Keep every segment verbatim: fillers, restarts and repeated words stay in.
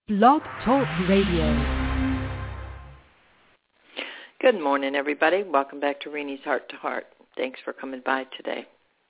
Blog Talk Radio. Good morning, everybody. Welcome back to Renee's Heart to Heart. Thanks for coming by today.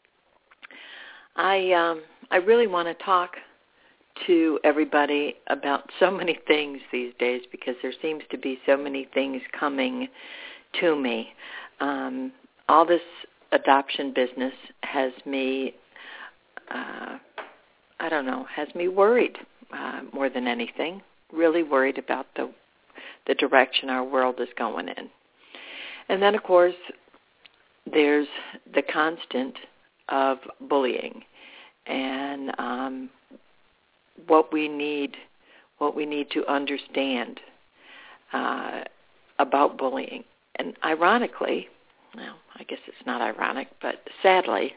I um, I really want to talk to everybody about so many things these days because there seems to be so many things coming to me. Um, all this adoption business has me, uh, I don't know, has me worried. Uh, more than anything, really worried about the the direction our world is going in. And then, of course, there's the constant of bullying and um, what we need, what we need to understand uh, about bullying. And ironically, well, I guess it's not ironic, but sadly,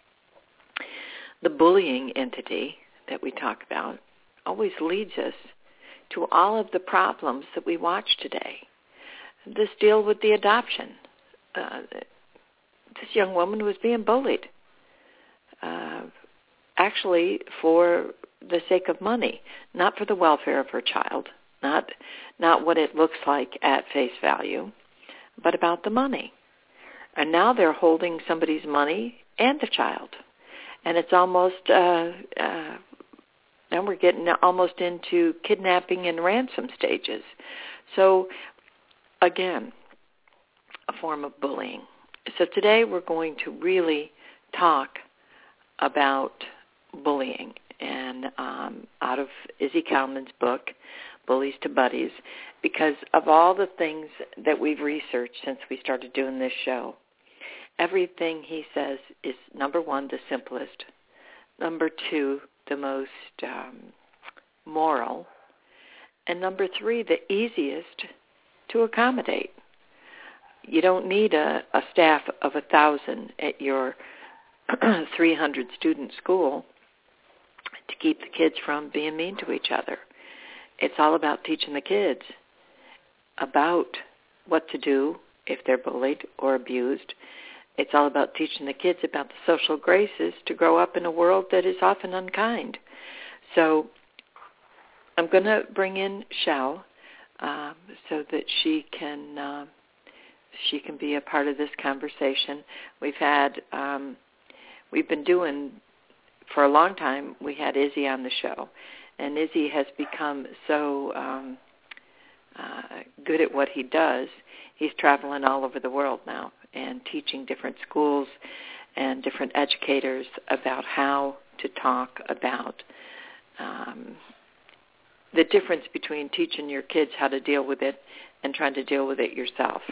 the bullying entity that we talk about always leads us to all of the problems that we watch today. This deal with the adoption. Uh, this young woman was being bullied, uh, actually for the sake of money, not for the welfare of her child, not not what it looks like at face value, but about the money. And now they're holding somebody's money and the child. And it's almost... Uh, uh, Now we're getting almost into kidnapping and ransom stages. So, again, a form of bullying. So today we're going to really talk about bullying. And um, out of Izzy Kalman's book, Bullies to Buddies, because of all the things that we've researched since we started doing this show, everything he says is, number one, the simplest. Number two, the most um, moral, and number three, the easiest to accommodate. You don't need a, a staff of a thousand at your three hundred student school to keep the kids from being mean to each other. It's all about teaching the kids about what to do if they're bullied or abused. It's all about teaching the kids about the social graces to grow up in a world that is often unkind. So I'm going to bring in Shell uh, so that she can uh, she can be a part of this conversation. We've had um, we've been doing for a long time. We had Izzy on the show, and Izzy has become so um, uh, good at what he does. He's traveling all over the world now and teaching different schools and different educators about how to talk about um, the difference between teaching your kids how to deal with it and trying to deal with it yourself.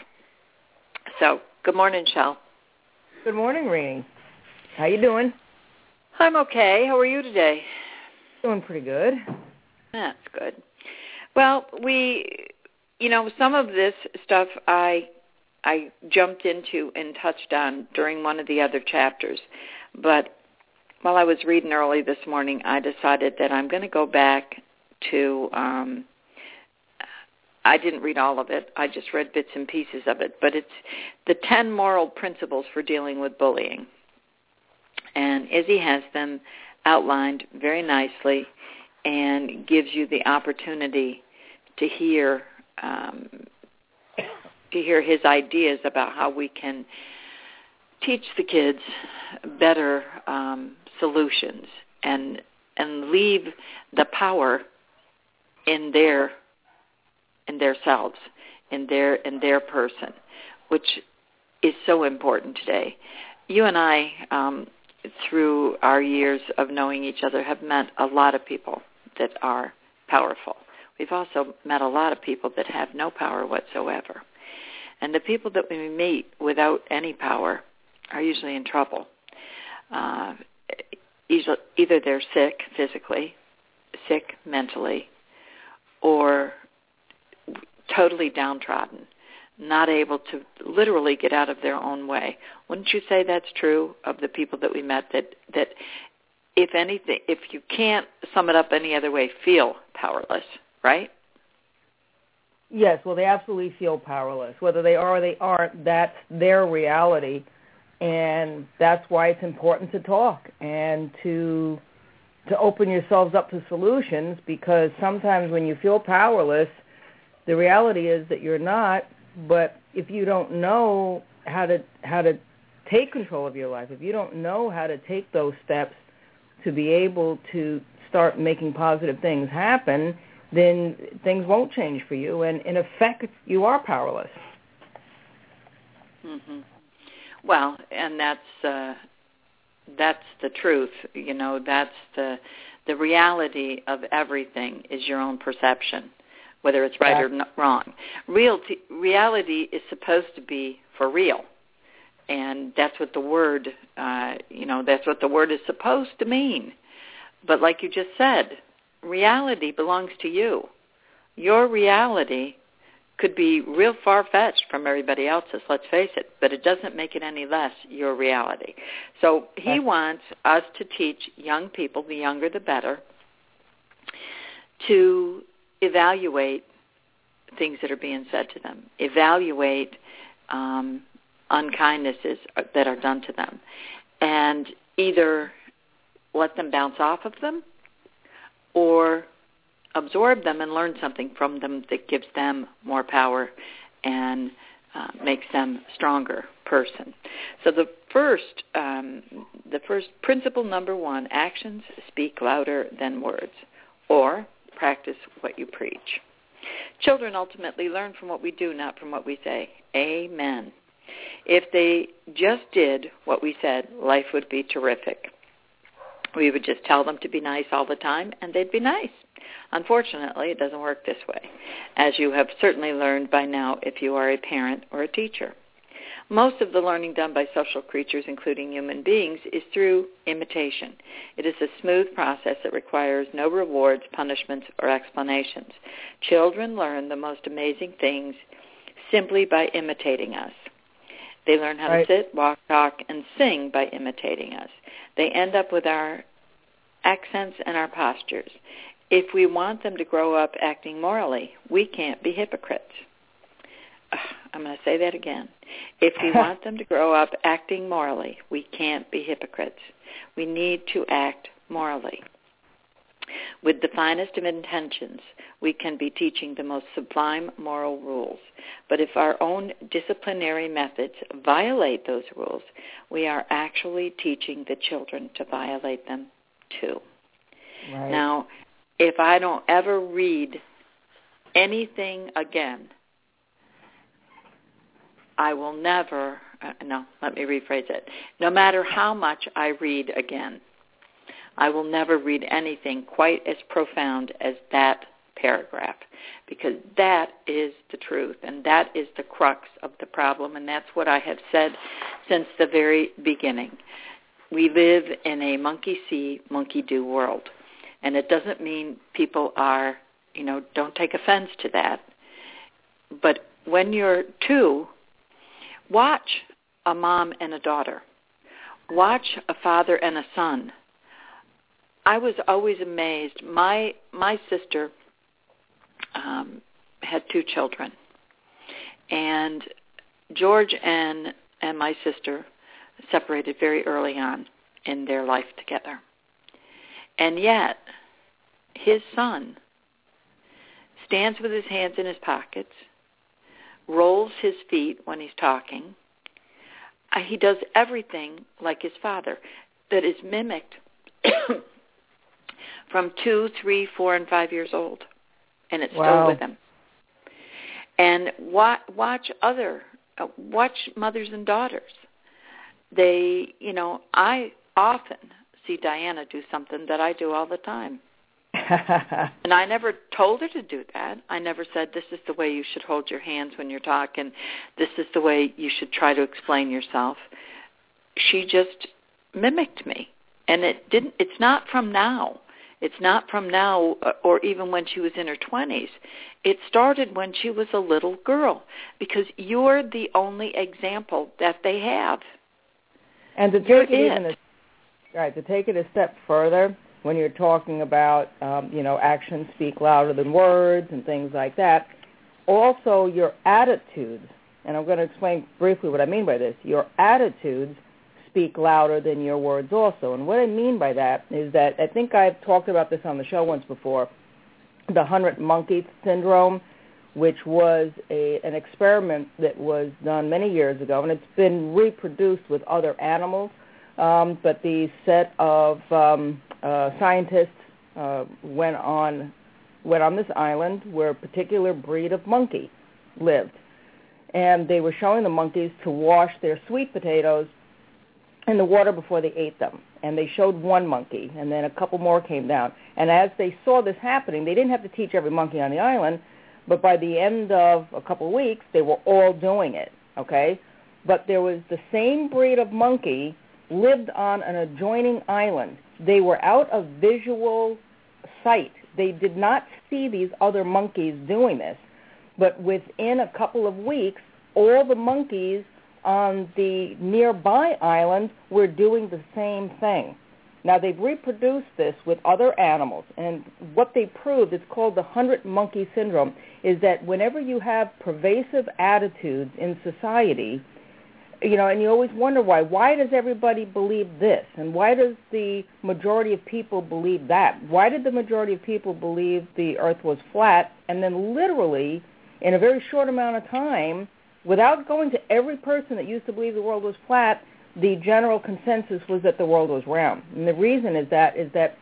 So, good morning, Shell. Good morning, Renee. How you doing? I'm okay. How are you today? Doing pretty good. That's good. Well, we, you know, some of this stuff I I jumped into and touched on during one of the other chapters. But while I was reading early this morning, I decided that I'm going to go back to, um, I didn't read all of it. I just read bits and pieces of it. But it's the ten moral principles for dealing with bullying. And Izzy has them outlined very nicely and gives you the opportunity to hear um to hear his ideas about how we can teach the kids better um, solutions and and leave the power in their in their selves, in their in their person, which is so important today. You and I, um, through our years of knowing each other, have met a lot of people that are powerful. We've also met a lot of people that have no power whatsoever. And the people that we meet without any power are usually in trouble. Uh, either they're sick physically, sick mentally, or totally downtrodden, not able to literally get out of their own way. Wouldn't you say that's true of the people that we met, that, that if anything, if you can't sum it up any other way, feel powerless, right? Yes, well, they absolutely feel powerless. Whether they are or they aren't, that's their reality. And that's why it's important to talk and to to open yourselves up to solutions, because sometimes when you feel powerless, the reality is that you're not. But if you don't know how to how to take control of your life, if you don't know how to take those steps to be able to start making positive things happen, then things won't change for you, and in effect, you are powerless. Mm-hmm. Well, and that's uh, that's the truth. You know, that's the the reality of everything is your own perception, whether it's right yeah. or not wrong. Real t- reality is supposed to be for real, and that's what the word, uh, you know, that's what the word is supposed to mean. But like you just said, reality belongs to you. Your reality could be real far-fetched from everybody else's, let's face it, but it doesn't make it any less your reality. So he wants us to teach young people, the younger the better, to evaluate things that are being said to them, evaluate um, unkindnesses that are done to them, and either let them bounce off of them or absorb them and learn something from them that gives them more power and uh, makes them a stronger person. So the first, um, the first principle number one, actions speak louder than words, or practice what you preach. Children ultimately learn from what we do, not from what we say. Amen. If they just did what we said, life would be terrific. We would just tell them to be nice all the time, and they'd be nice. Unfortunately, it doesn't work this way, as you have certainly learned by now if you are a parent or a teacher. Most of the learning done by social creatures, including human beings, is through imitation. It is a smooth process that requires no rewards, punishments, or explanations. Children learn the most amazing things simply by imitating us. They learn how right. to sit, walk, talk, and sing by imitating us. They end up with our accents and our postures. If we want them to grow up acting morally, we can't be hypocrites. I'm going to say that again. If we want them to grow up acting morally, we can't be hypocrites. We need to act morally. With the finest of intentions, we can be teaching the most sublime moral rules. But if our own disciplinary methods violate those rules, we are actually teaching the children to violate them too. Right. Now, if I don't ever read anything again, I will never, uh, no, let me rephrase it. No matter how much I read again, I will never read anything quite as profound as that paragraph, because that is the truth, and that is the crux of the problem, and that's what I have said since the very beginning. We live in a monkey-see, monkey-do world, and it doesn't mean people are, you know, don't take offense to that. But when you're two, watch a mom and a daughter. Watch a father and a son. I was always amazed. My my sister um, had two children, and George and and my sister separated very early on in their life together. And yet, his son stands with his hands in his pockets, rolls his feet when he's talking. Uh, he does everything like his father that is mimicked from two, three, four, and five years old, and it's wow. still with him. And watch, watch other, uh, watch mothers and daughters. They, you know, I often see Diana do something that I do all the time. And I never told her to do that. I never said, this is the way you should hold your hands when you're talking. This is the way you should try to explain yourself. She just mimicked me. And it didn't. It's not from now. It's not from now or even when she was in her twenties. It started when she was a little girl, because you're the only example that they have. And to take it even a, right, to take it a step further, when you're talking about, um, you know, actions speak louder than words and things like that, also your attitudes, and I'm going to explain briefly what I mean by this, your attitudes speak louder than your words also. And what I mean by that is that I think I've talked about this on the show once before, the hundred monkey syndrome, which was a, an experiment that was done many years ago, and it's been reproduced with other animals. Um, but the set of um, uh, scientists uh, went on went on this island where a particular breed of monkey lived. And they were showing the monkeys to wash their sweet potatoes in the water before they ate them. And they showed one monkey, and then a couple more came down. And as they saw this happening, they didn't have to teach every monkey on the island, but by the end of a couple of weeks, they were all doing it, okay? But there was the same breed of monkey lived on an adjoining island. They were out of visual sight. They did not see these other monkeys doing this. But within a couple of weeks, all the monkeys on the nearby island were doing the same thing. Now, they've reproduced this with other animals, and what they proved, it's called the hundred monkey syndrome, is that whenever you have pervasive attitudes in society, you know, and you always wonder why. Why does everybody believe this? And why does the majority of people believe that? Why did the majority of people believe the earth was flat? And then literally, in a very short amount of time, without going to every person that used to believe the world was flat, the general consensus was that the world was round. And the reason is that is that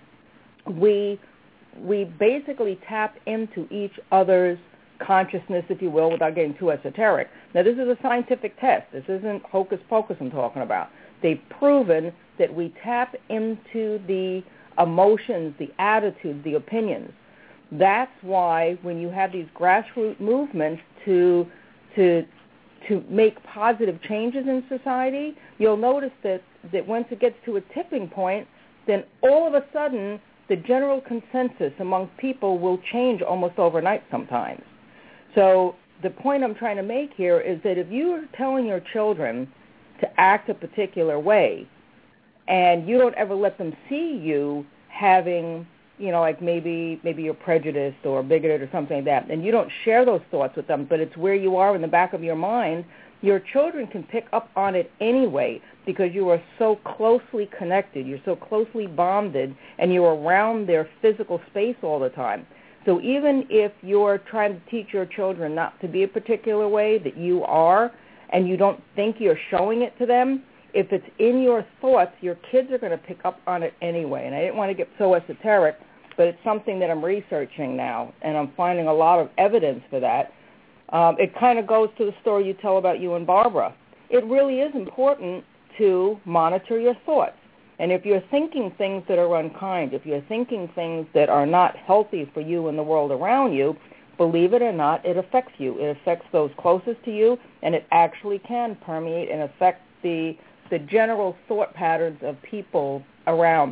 we we basically tap into each other's consciousness, if you will, without getting too esoteric. Now, this is a scientific test. This isn't hocus pocus I'm talking about. They've proven that we tap into the emotions, the attitudes, the opinions. That's why when you have these grassroots movements to to to make positive changes in society, you'll notice that, that once it gets to a tipping point, then all of a sudden the general consensus among people will change almost overnight sometimes. So the point I'm trying to make here is that if you are telling your children to act a particular way and you don't ever let them see you having, you know, like maybe maybe you're prejudiced or bigoted or something like that, and you don't share those thoughts with them, but it's where you are in the back of your mind, your children can pick up on it anyway because you are so closely connected, you're so closely bonded, and you're around their physical space all the time. So even if you're trying to teach your children not to be a particular way that you are, and you don't think you're showing it to them, if it's in your thoughts, your kids are going to pick up on it anyway. And I didn't want to get so esoteric, but it's something that I'm researching now, and I'm finding a lot of evidence for that. Um, it kind of goes to the story you tell about you and Barbara. It really is important to monitor your thoughts. And if you're thinking things that are unkind, if you're thinking things that are not healthy for you and the world around you, believe it or not, it affects you. It affects those closest to you, and it actually can permeate and affect the the general thought patterns of people around.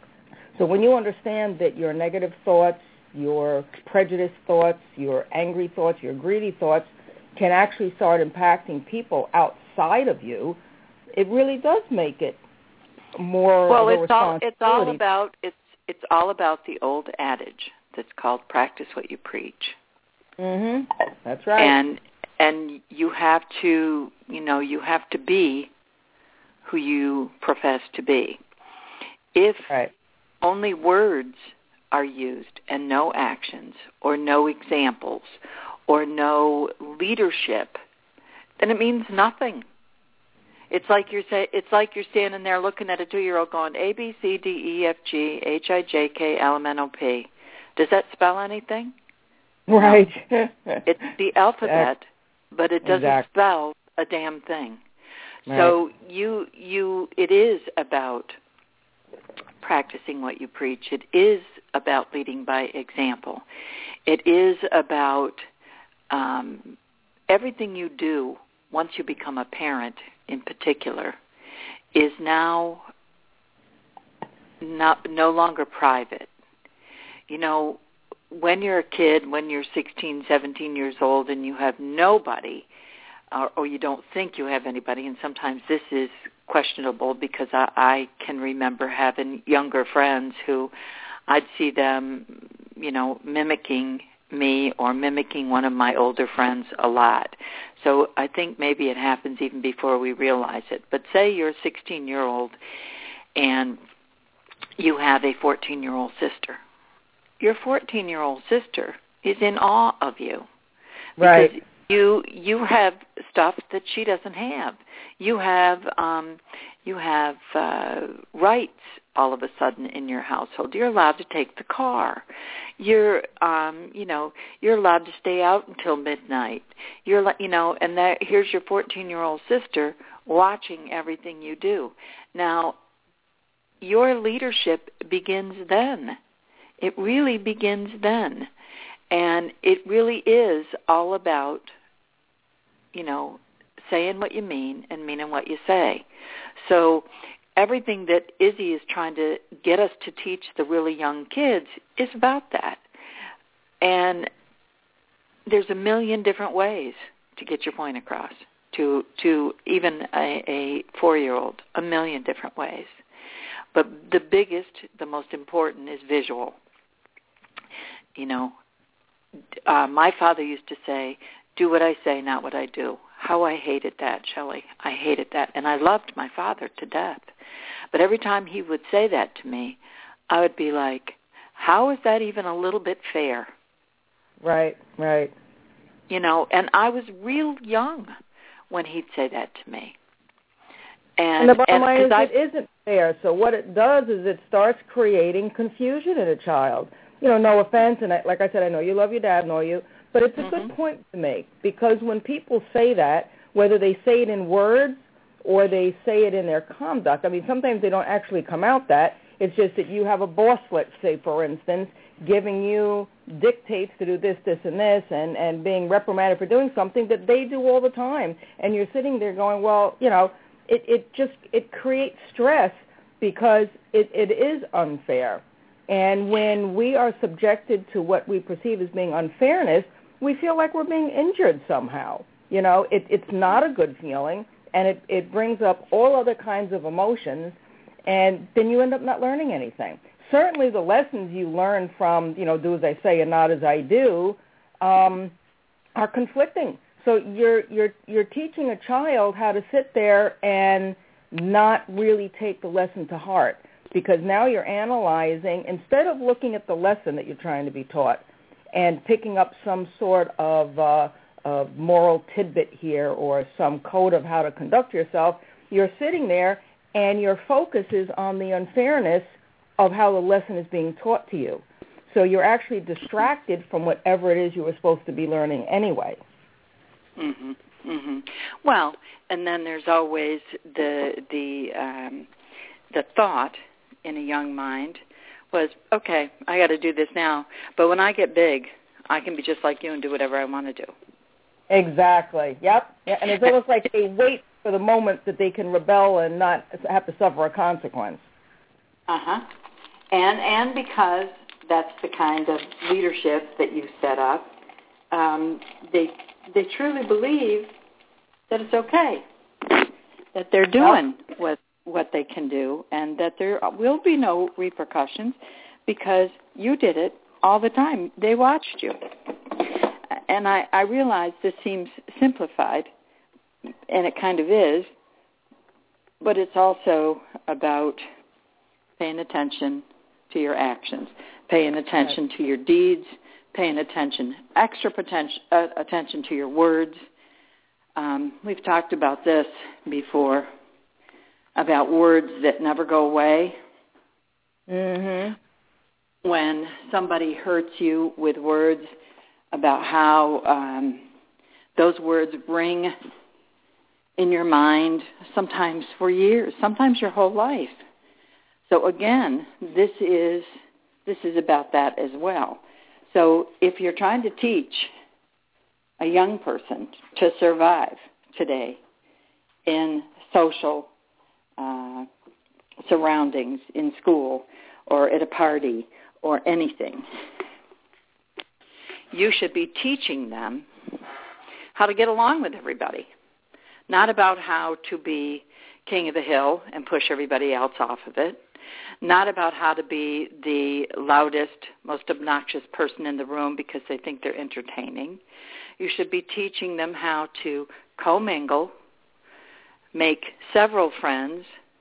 So when you understand that your negative thoughts, your prejudiced thoughts, your angry thoughts, your greedy thoughts can actually start impacting people outside of you, it really does make it more well, of a it's all responsibility. it's all about it's it's all about the old adage that's called practice what you preach. Mhm. That's right. And and you have to, you know, you have to be who you profess to be. If right. only words are used and no actions or no examples or no leadership, then it means nothing. It's like you're say, it's like you're standing there looking at a two-year-old going A B C D E F G H I J K L M N O P. Does that spell anything? Right. No. It's the alphabet, but it doesn't exactly. spell a damn thing. Right. So you you it is about practicing what you preach. It is about leading by example. It is about um, everything you do once you become a parent in particular is now not, no longer private. You know, when you're a kid, when you're sixteen, seventeen years old and you have nobody, or, or you don't think you have anybody, and sometimes this is questionable because I, I can remember having younger friends who I'd see them, you know, mimicking me or mimicking one of my older friends a lot. So I think maybe it happens even before we realize it. But say you're a sixteen-year-old and you have a fourteen-year-old sister. Your fourteen-year-old sister is in awe of you. Right. Because you you have stuff that she doesn't have. You have um, you have uh, rights all of a sudden in your household. You're allowed to take the car. You're um, you know you're allowed to stay out until midnight. You're you know, and that, here's your fourteen-year-old sister watching everything you do. Now, your leadership begins then. It really begins then. And it really is all about, you know, saying what you mean and meaning what you say. So everything that Izzy is trying to get us to teach the really young kids is about that. And there's a million different ways to get your point across, to to even a, a four-year-old, a million different ways. But the biggest, the most important is visual. You know, Uh, my father used to say, do what I say, not what I do. How I hated that, Shelley. I hated that. And I loved my father to death. But every time he would say that to me, I would be like, how is that even a little bit fair? Right, right. You know, and I was real young when he'd say that to me. And, and the bottom and, line is I, it isn't fair. So what it does is it starts creating confusion in a child. You know, no offense, and I, like I said, I know you love your dad, know you, but it's a mm-hmm. good point to make, because when people say that, whether they say it in words or they say it in their conduct, I mean, sometimes they don't actually come out that. It's just that you have a boss, let's say, for instance, giving you dictates to do this, this, and this, and, and being reprimanded for doing something that they do all the time. And you're sitting there going, well, you know, it, it just, it creates stress because it, it is unfair. And when we are subjected to what we perceive as being unfairness, we feel like we're being injured somehow. You know, it, it's not a good feeling, and it, it brings up all other kinds of emotions, and then you end up not learning anything. Certainly the lessons you learn from, you know, do as I say and not as I do, um, are conflicting. So you're, you're, you're teaching a child how to sit there and not really take the lesson to heart. Because now you're analyzing, instead of looking at the lesson that you're trying to be taught and picking up some sort of, uh, of moral tidbit here or some code of how to conduct yourself, you're sitting there and your focus is on the unfairness of how the lesson is being taught to you. So you're actually distracted from whatever it is you were supposed to be learning anyway. Mm-hmm. Mm-hmm. Well, and then there's always the the um, the thought in a young mind was, okay, I got to do this now, but when I get big, I can be just like you and do whatever I want to do. Exactly. Yep. Yeah, and it's almost like they wait for the moment that they can rebel and not have to suffer a consequence. Uh-huh. And and because that's the kind of leadership that you set up, um, they they truly believe that it's okay, that they're doing yep. what what they can do, and that there will be no repercussions because you did it all the time. They watched you. And I, I realize this seems simplified, and it kind of is, but it's also about paying attention to your actions, paying attention to your deeds, paying attention, extra potential, uh, attention to your words. Um, we've talked about this before, about words that never go away. Mm-hmm. When somebody hurts you with words, about how um, those words ring in your mind sometimes for years, sometimes your whole life. So again, this is this is about that as well. So if you're trying to teach a young person to survive today in social uh, surroundings, in school or at a party or anything, you should be teaching them how to get along with everybody, not about how to be king of the hill and push everybody else off of it, not about how to be the loudest, most obnoxious person in the room because they think they're entertaining. You should be teaching them how to commingle, make several friends,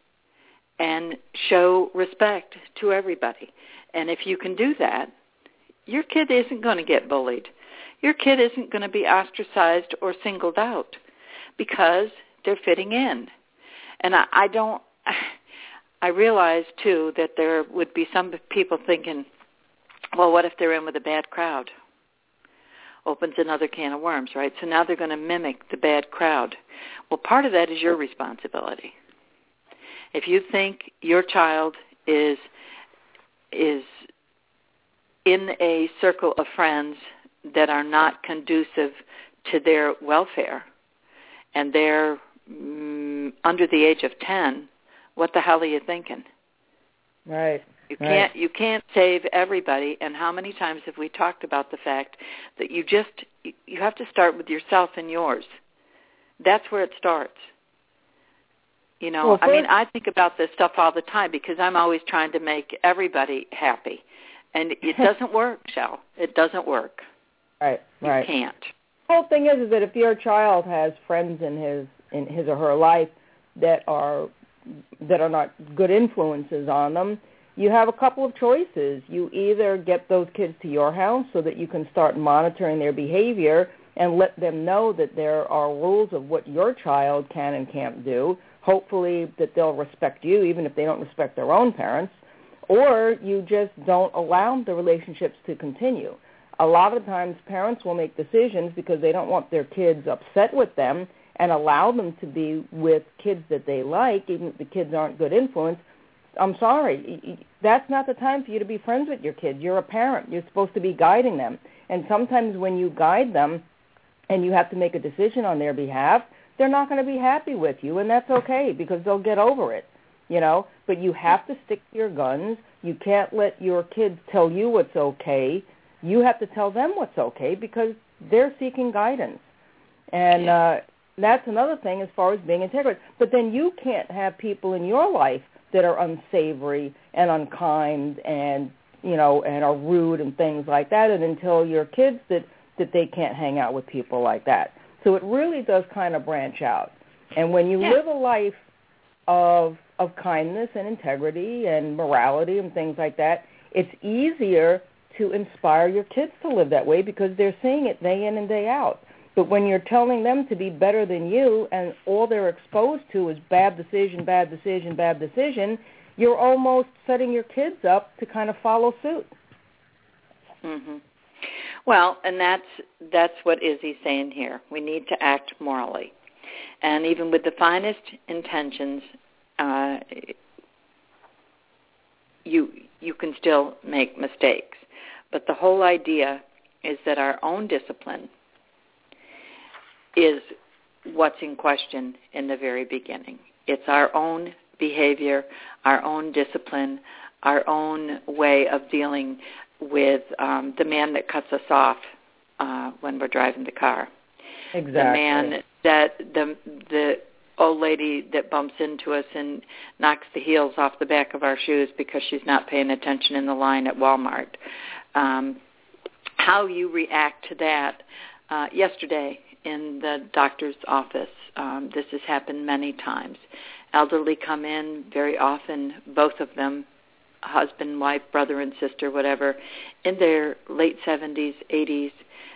and show respect to everybody. And if you can do that, your kid isn't going to get bullied. Your kid isn't going to be ostracized or singled out because they're fitting in. And I, I don't, I realize, too, that there would be some people thinking, well, what if they're in with a bad crowd? Opens another can of worms, right? So now they're going to mimic the bad crowd. Well, part of that is your responsibility. If you think your child is is in a circle of friends that are not conducive to their welfare, and they're mm, under the age of ten, what the hell are you thinking? Right. You right. can't you can't save everybody. And how many times have we talked about the fact that you just you have to start with yourself and yours. That's where it starts. You know, well, I mean, I think about this stuff all the time because I'm always trying to make everybody happy. And it doesn't work, Shell. It doesn't work. Right, you right. You can't. The whole thing is, is that if your child has friends in his in his or her life that are that are not good influences on them, you have a couple of choices. You either get those kids to your house so that you can start monitoring their behavior and let them know that there are rules of what your child can and can't do, hopefully that they'll respect you even if they don't respect their own parents, or you just don't allow the relationships to continue. A lot of times parents will make decisions because they don't want their kids upset with them and allow them to be with kids that they like, even if the kids aren't good influence. I'm sorry, that's not the time for you to be friends with your kids. You're a parent. You're supposed to be guiding them. And sometimes when you guide them and you have to make a decision on their behalf, they're not going to be happy with you, and that's okay because they'll get over it, you know. But you have to stick to your guns. You can't let your kids tell you what's okay. You have to tell them what's okay because they're seeking guidance. And uh, that's another thing as far as being integrated. But then you can't have people in your life that are unsavory and unkind and, you know, and are rude and things like that, and until your kids that, that they can't hang out with people like that. So it really does kind of branch out. And when you yeah. live a life of of kindness and integrity and morality and things like that, it's easier to inspire your kids to live that way because they're seeing it day in and day out. But when you're telling them to be better than you and all they're exposed to is bad decision, bad decision, bad decision, you're almost setting your kids up to kind of follow suit. Mm-hmm. Well, and that's that's what Izzy's saying here. We need to act morally. And even with the finest intentions, uh, you you can still make mistakes. But the whole idea is that our own discipline is what's in question in the very beginning. It's our own behavior, our own discipline, our own way of dealing with um, the man that cuts us off uh, when we're driving the car. Exactly. The man that, the the old lady that bumps into us and knocks the heels off the back of our shoes because she's not paying attention in the line at Walmart. Um, how you react to that. Uh, yesterday in the doctor's office, um, this has happened many times. Elderly come in very often, both of them, husband, wife, brother and sister, whatever, in their late seventies, eighties.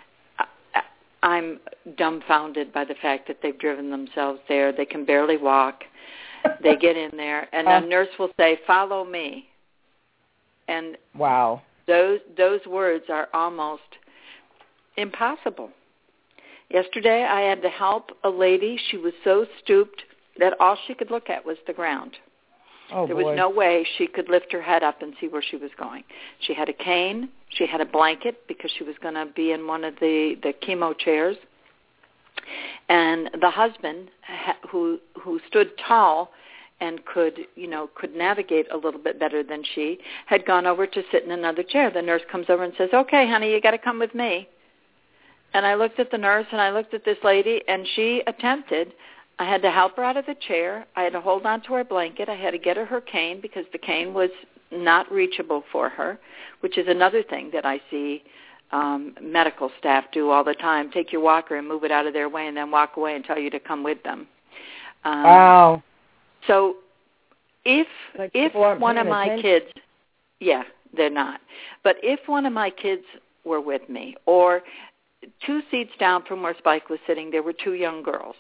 I'm dumbfounded by the fact that they've driven themselves there. They can barely walk. They get in there, and a nurse will say, "Follow me." And wow, those those words are almost impossible. Yesterday, I had to help a lady. She was so stooped that all she could look at was the ground. Oh, there boy. was no way she could lift her head up and see where she was going. She had a cane. She had a blanket because she was going to be in one of the, the chemo chairs. And the husband, who who stood tall and could, you know, could navigate a little bit better than she, had gone over to sit in another chair. The nurse comes over and says, "Okay, honey, you got to come with me." And I looked at the nurse and I looked at this lady, and she attempted I had to help her out of the chair. I had to hold on to her blanket. I had to get her her cane because the cane was not reachable for her, which is another thing that I see um, medical staff do all the time. Take your walker and move it out of their way and then walk away and tell you to come with them. Um, wow. So if like if one of my attention. kids, yeah, they're not. But if one of my kids were with me, or two seats down from where Spike was sitting, there were two young girls.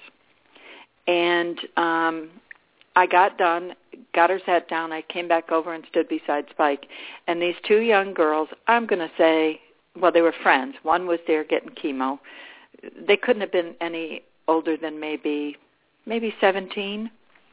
And um, I got done, got her sat down. I came back over and stood beside Spike. And these two young girls, I'm going to say, well, they were friends. One was there getting chemo. They couldn't have been any older than maybe maybe seventeen.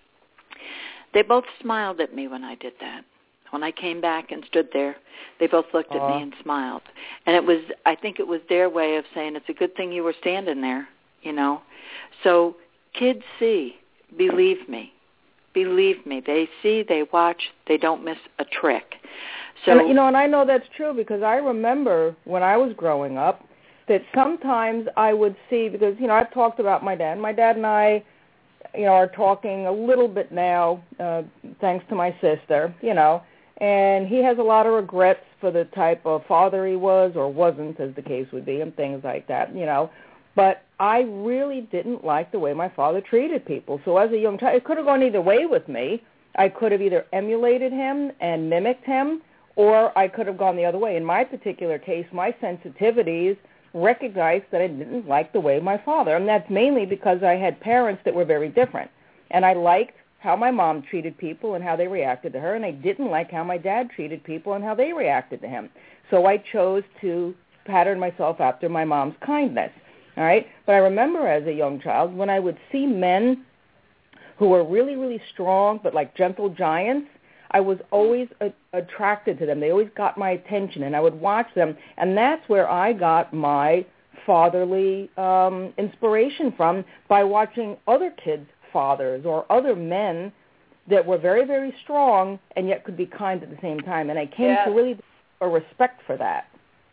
They both smiled at me when I did that. When I came back and stood there, they both looked at Aww. me and smiled. And it was, I think it was their way of saying, it's a good thing you were standing there, you know. So kids see, believe me, believe me. They see, they watch, they don't miss a trick. So and, you know, and I know that's true because I remember when I was growing up that sometimes I would see, because, you know, I've talked about my dad. My dad and I, you know, are talking a little bit now, uh, thanks to my sister, you know, and he has a lot of regrets for the type of father he was or wasn't, as the case would be, and things like that, you know. But I really didn't like the way my father treated people. So as a young child, it could have gone either way with me. I could have either emulated him and mimicked him, or I could have gone the other way. In my particular case, my sensitivities recognized that I didn't like the way my father, and that's mainly because I had parents that were very different. And I liked how my mom treated people and how they reacted to her, and I didn't like how my dad treated people and how they reacted to him. So I chose to pattern myself after my mom's kindness. All right? But I remember as a young child when I would see men who were really, really strong but like gentle giants, I was always a- attracted to them. They always got my attention, and I would watch them, and that's where I got my fatherly um, inspiration from, by watching other kids' fathers or other men that were very, very strong and yet could be kind at the same time. And I came yes. to really a respect for that.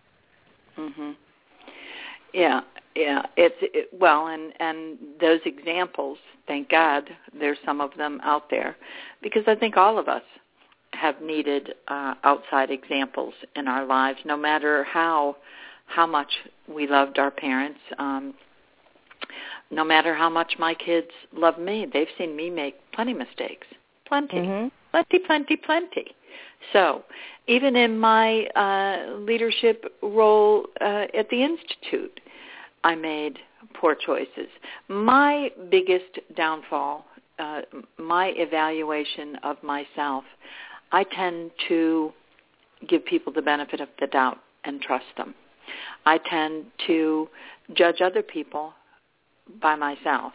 Mhm. Yeah, yeah. It's it, well, and and those examples, thank God, there's some of them out there, because I think all of us have needed uh, outside examples in our lives, no matter how how much we loved our parents. Um, no matter how much my kids love me, they've seen me make plenty of mistakes, plenty, mm-hmm. plenty, plenty, plenty. So even in my uh, leadership role uh, at the Institute, I made poor choices. My biggest downfall, uh, my evaluation of myself, I tend to give people the benefit of the doubt and trust them. I tend to judge other people by myself.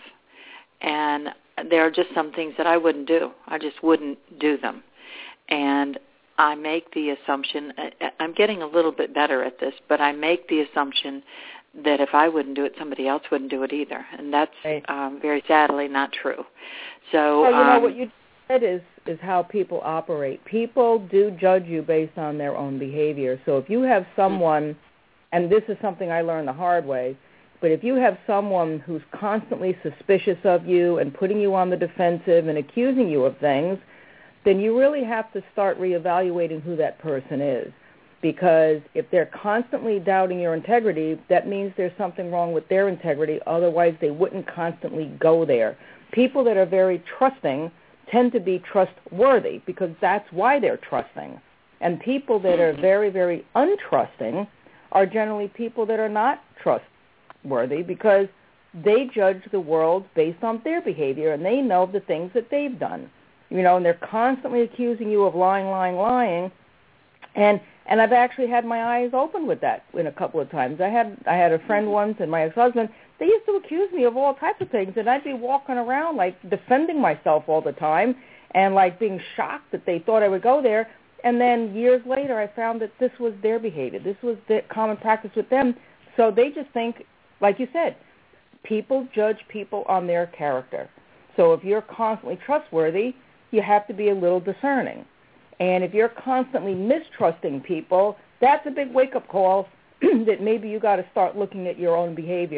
And there are just some things that I wouldn't do. I just wouldn't do them. And I make the assumption, I'm getting a little bit better at this, but I make the assumption that if I wouldn't do it, somebody else wouldn't do it either. And that's right. um, very sadly not true. So, well, you know, um, what you said is, is how people operate. People do judge you based on their own behavior. So if you have someone, and this is something I learned the hard way, but if you have someone who's constantly suspicious of you and putting you on the defensive and accusing you of things, then you really have to start reevaluating who that person is. Because if they're constantly doubting your integrity, that means there's something wrong with their integrity. Otherwise, they wouldn't constantly go there. People that are very trusting tend to be trustworthy because that's why they're trusting. And people that are very, very untrusting are generally people that are not trustworthy because they judge the world based on their behavior and they know the things that they've done. You know, and they're constantly accusing you of lying, lying, lying. And and I've actually had my eyes open with that in a couple of times. I had I had a friend once and my ex-husband, they used to accuse me of all types of things, and I'd be walking around like defending myself all the time and like being shocked that they thought I would go there. And then years later I found that this was their behavior. This was the common practice with them. So they just think, like you said, people judge people on their character. So if you're constantly trustworthy, you have to be a little discerning. And if you're constantly mistrusting people, that's a big wake-up call that maybe you got to start looking at your own behavior.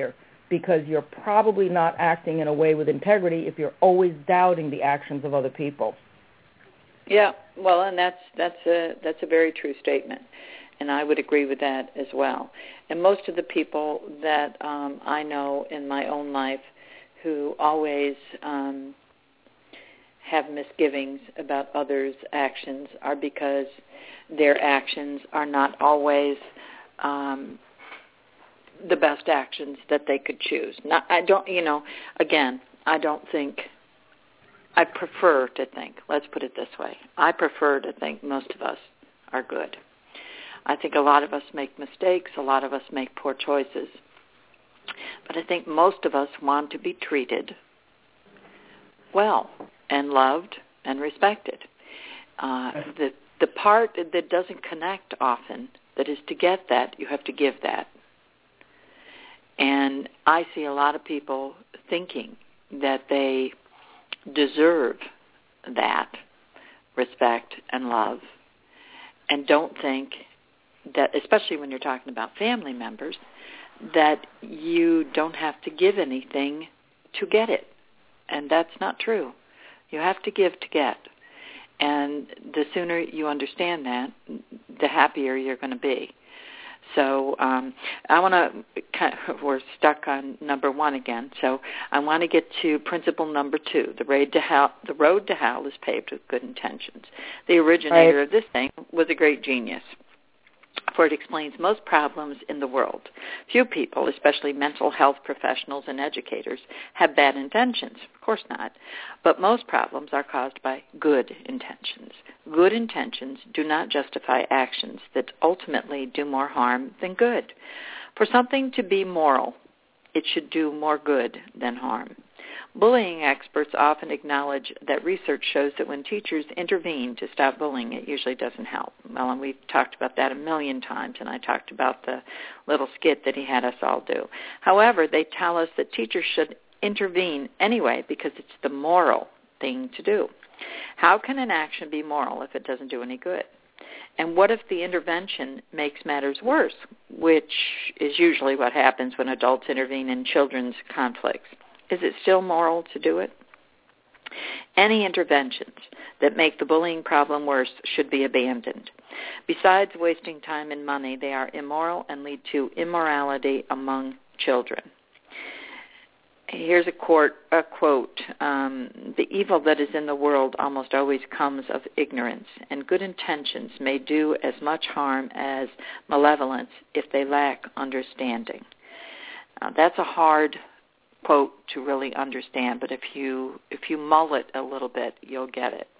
because you're probably not acting in a way with integrity if you're always doubting the actions of other people. Yeah, well, and that's that's a that's a very true statement, and I would agree with that as well. And most of the people that um, I know in my own life who always um, have misgivings about others' actions are because their actions are not always um, the best actions that they could choose. Not, I don't, you know, again, I don't think. I prefer to think, let's put it this way, I prefer to think most of us are good. I think a lot of us make mistakes, a lot of us make poor choices. But I think most of us want to be treated well and loved and respected. Uh, the, the part that doesn't connect often, that is to get that, you have to give that. And I see a lot of people thinking that they deserve that respect and love, and don't think that, especially when you're talking about family members, that you don't have to give anything to get it. And that's not true. You have to give to get. And the sooner you understand that, the happier you're going to be. So um, I want to, kind of, we're stuck on number one again, so I want to get to principle number two. The road to hell, the road to hell is paved with good intentions. The originator right. of this thing was a great genius, for it explains most problems in the world. Few people, especially mental health professionals and educators, have bad intentions. Of course not. But most problems are caused by good intentions. Good intentions do not justify actions that ultimately do more harm than good. For something to be moral, it should do more good than harm. Bullying experts often acknowledge that research shows that when teachers intervene to stop bullying, it usually doesn't help. Well, and we've talked about that a million times, and I talked about the little skit that he had us all do. However, they tell us that teachers should intervene anyway because it's the moral thing to do. How can an action be moral if it doesn't do any good? And what if the intervention makes matters worse, which is usually what happens when adults intervene in children's conflicts? Is it still moral to do it? Any interventions that make the bullying problem worse should be abandoned. Besides wasting time and money, they are immoral and lead to immorality among children. Here's a quote, a quote um, the evil that is in the world almost always comes of ignorance, and good intentions may do as much harm as malevolence if they lack understanding. Uh, that's a hard quote to really understand, but if you if you mull it a little bit, you'll get it.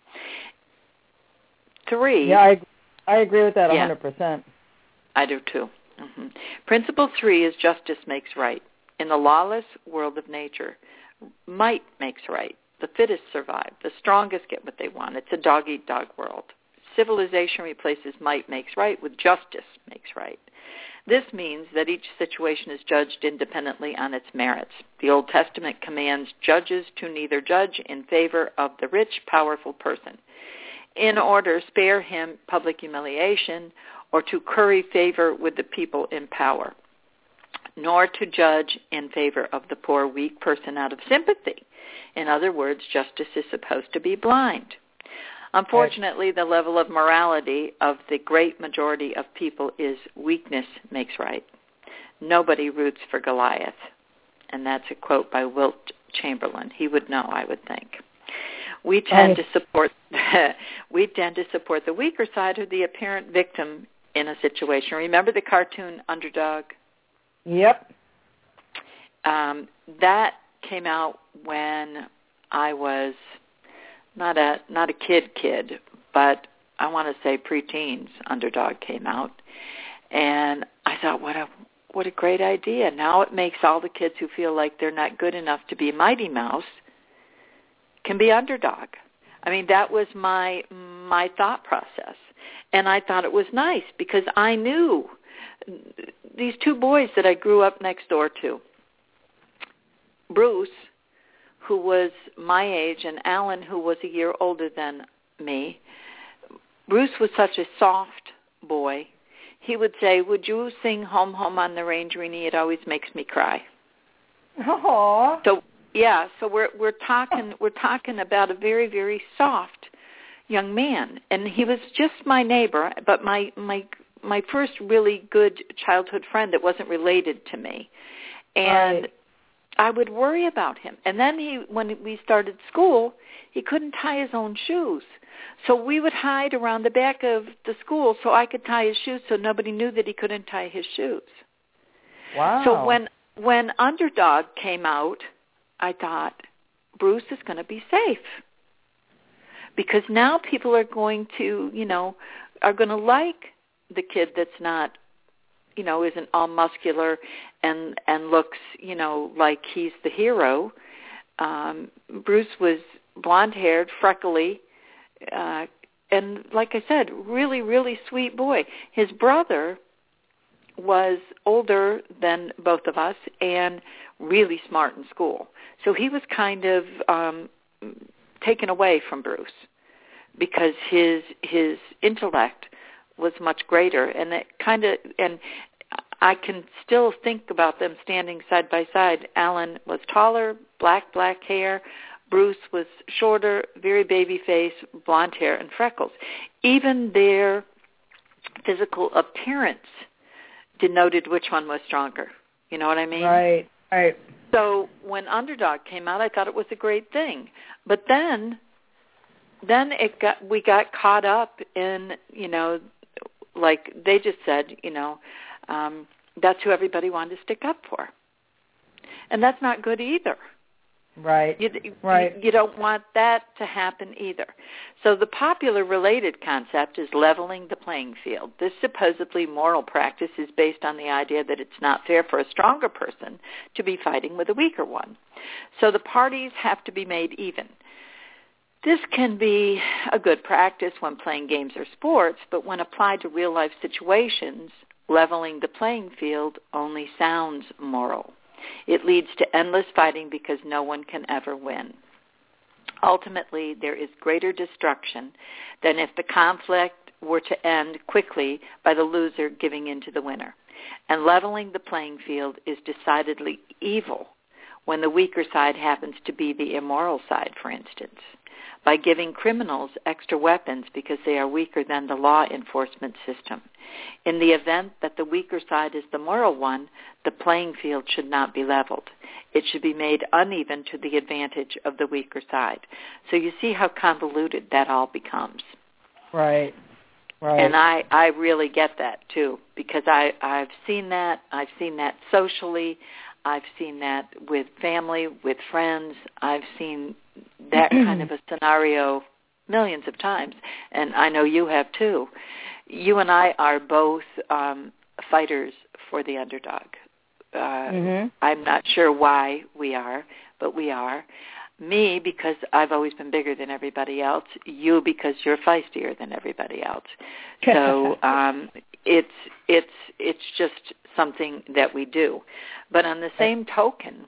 Three. Yeah, I I agree with that one yeah, hundred percent. I do too. Mm-hmm. Principle three is justice makes right. In the lawless world of nature, might makes right. The fittest survive. The strongest get what they want. It's a dog-eat-dog world. Civilization replaces might makes right with justice makes right. This means that each situation is judged independently on its merits. The Old Testament commands judges to neither judge in favor of the rich, powerful person, in order to spare him public humiliation, or to curry favor with the people in power, nor to judge in favor of the poor, weak person out of sympathy. In other words, justice is supposed to be blind. Unfortunately, the level of morality of the great majority of people is weakness makes right. Nobody roots for Goliath. And that's a quote by Wilt Chamberlain. He would know, I would think. We tend to support we tend to support the weaker side or the apparent victim in a situation. Remember the cartoon Underdog? Yep. Um, that came out when I was not a not a kid kid, but I want to say preteens. Underdog came out, and I thought, what a what a great idea! Now it makes all the kids who feel like they're not good enough to be Mighty Mouse can be underdog. I mean, that was my my thought process, and I thought it was nice because I knew these two boys that I grew up next door to, Bruce, who was my age, and Alan, who was a year older than me. Bruce was such a soft boy. He would say, would you sing Home, Home on the Range, Renee? It always makes me cry. Aww. So yeah, so we're we're talking we're talking about a very very soft young man, and he was just my neighbor, but my my my first really good childhood friend that wasn't related to me, and right. I would worry about him. And then he, when we started school, he couldn't tie his own shoes, so we would hide around the back of the school so I could tie his shoes, so nobody knew that he couldn't tie his shoes. Wow. So when when Underdog came out, I thought, Bruce is going to be safe. Because now people are going to, you know, are going to like the kid that's not, you know, isn't all muscular and and looks, you know, like he's the hero. Um, Bruce was blonde-haired, freckly, uh, and like I said, really, really sweet boy. His brother was older than both of us and really smart in school. So he was kind of um, taken away from Bruce because his his intellect was much greater, and it kind of and I can still think about them standing side by side. Alan was taller, black black hair. Bruce was shorter, very baby face, blonde hair, and freckles. Even their physical appearance denoted which one was stronger. You know what I mean? Right, right. So when Underdog came out, I thought it was a great thing. But then, then it got we got caught up in, you know, like they just said, you know, um, that's who everybody wanted to stick up for, and that's not good either. Right. You, right. You, you don't want that to happen either. So the popular related concept is leveling the playing field. This supposedly moral practice is based on the idea that it's not fair for a stronger person to be fighting with a weaker one. So the parties have to be made even. This can be a good practice when playing games or sports, but when applied to real-life situations, leveling the playing field only sounds moral. It leads to endless fighting because no one can ever win. Ultimately, there is greater destruction than if the conflict were to end quickly by the loser giving in to the winner. And leveling the playing field is decidedly evil when the weaker side happens to be the immoral side, for instance, by giving criminals extra weapons because they are weaker than the law enforcement system. In the event that the weaker side is the moral one, the playing field should not be leveled. It should be made uneven to the advantage of the weaker side. So you see how convoluted that all becomes. Right, right. And I, I really get that, too, because I, I've seen that. I've seen that socially. I've seen that with family, with friends. I've seen that kind of a scenario millions of times, and I know you have too. You and I are both um, fighters for the underdog. Uh, mm-hmm. I'm not sure why we are, but we are. Me, because I've always been bigger than everybody else. You, because you're feistier than everybody else. So um, it's it's it's just something that we do. But on the same token,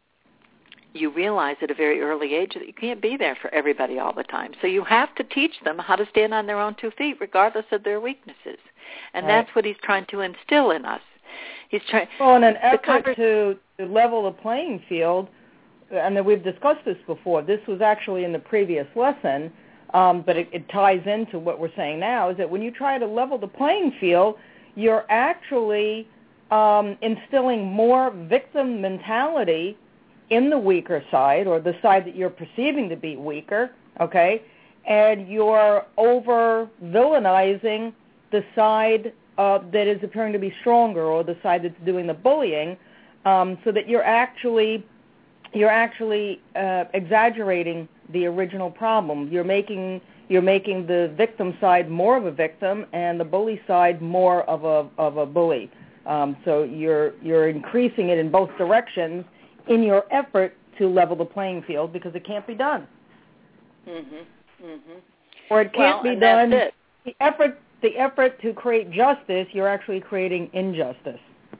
you realize at a very early age that you can't be there for everybody all the time. So you have to teach them how to stand on their own two feet, regardless of their weaknesses. And right. that's what he's trying to instill in us. He's trying. Well, in an effort conver- to, to level the playing field, and that we've discussed this before. This was actually in the previous lesson, um, but it, it ties into what we're saying now. Is that when you try to level the playing field, you're actually um, instilling more victim mentality in the weaker side, or the side that you're perceiving to be weaker, okay, and you're over-villainizing the side uh, that is appearing to be stronger, or the side that's doing the bullying, um, so that you're actually you're actually uh, exaggerating the original problem. You're making you're making the victim side more of a victim, and the bully side more of a of a bully. Um, so you're you're increasing it in both directions in your effort to level the playing field, because it can't be done. Mhm. Mhm. Or it can't well, be done. It. The effort the effort to create justice, you're actually creating injustice.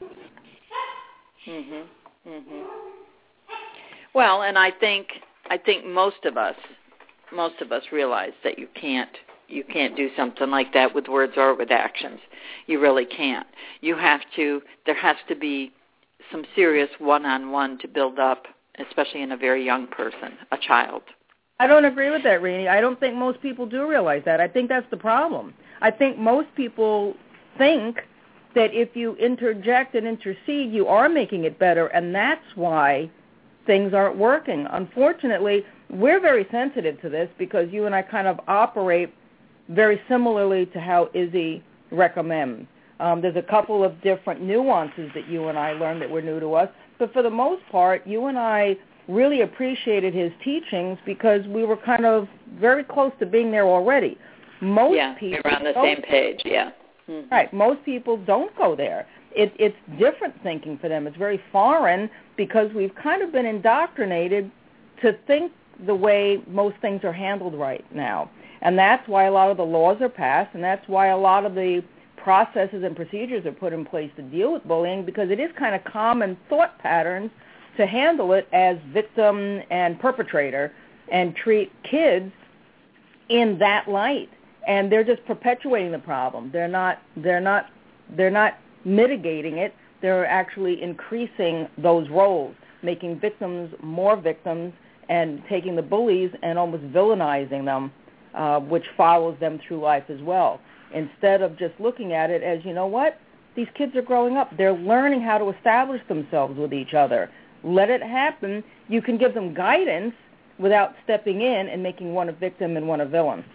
Mhm. Mhm. Well, and I think I think most of us most of us realize that you can't you can't do something like that with words or with actions. You really can't. You have to there has to be some serious one-on-one to build up, especially in a very young person, a child. I don't agree with that, Renee. I don't think most people do realize that. I think that's the problem. I think most people think that if you interject and intercede, you are making it better, and that's why things aren't working. Unfortunately, we're very sensitive to this because you and I kind of operate very similarly to how Izzy recommends. Um, there's a couple of different nuances that you and I learned that were new to us, but for the most part, you and I really appreciated his teachings because we were kind of very close to being there already. Most yeah, people we're on the same page, yeah. Mm-hmm. Right. Most people don't go there. It, it's different thinking for them. It's very foreign because we've kind of been indoctrinated to think the way most things are handled right now. And that's why a lot of the laws are passed, and that's why a lot of the processes and procedures are put in place to deal with bullying, because it is kind of common thought patterns to handle it as victim and perpetrator and treat kids in that light. And they're just perpetuating the problem. They're not they're not they're not mitigating it. They're actually increasing those roles, making victims more victims and taking the bullies and almost villainizing them, uh, which follows them through life as well. Instead of just looking at it as, you know what, these kids are growing up. They're learning how to establish themselves with each other. Let it happen. You can give them guidance without stepping in and making one a victim and one a villain.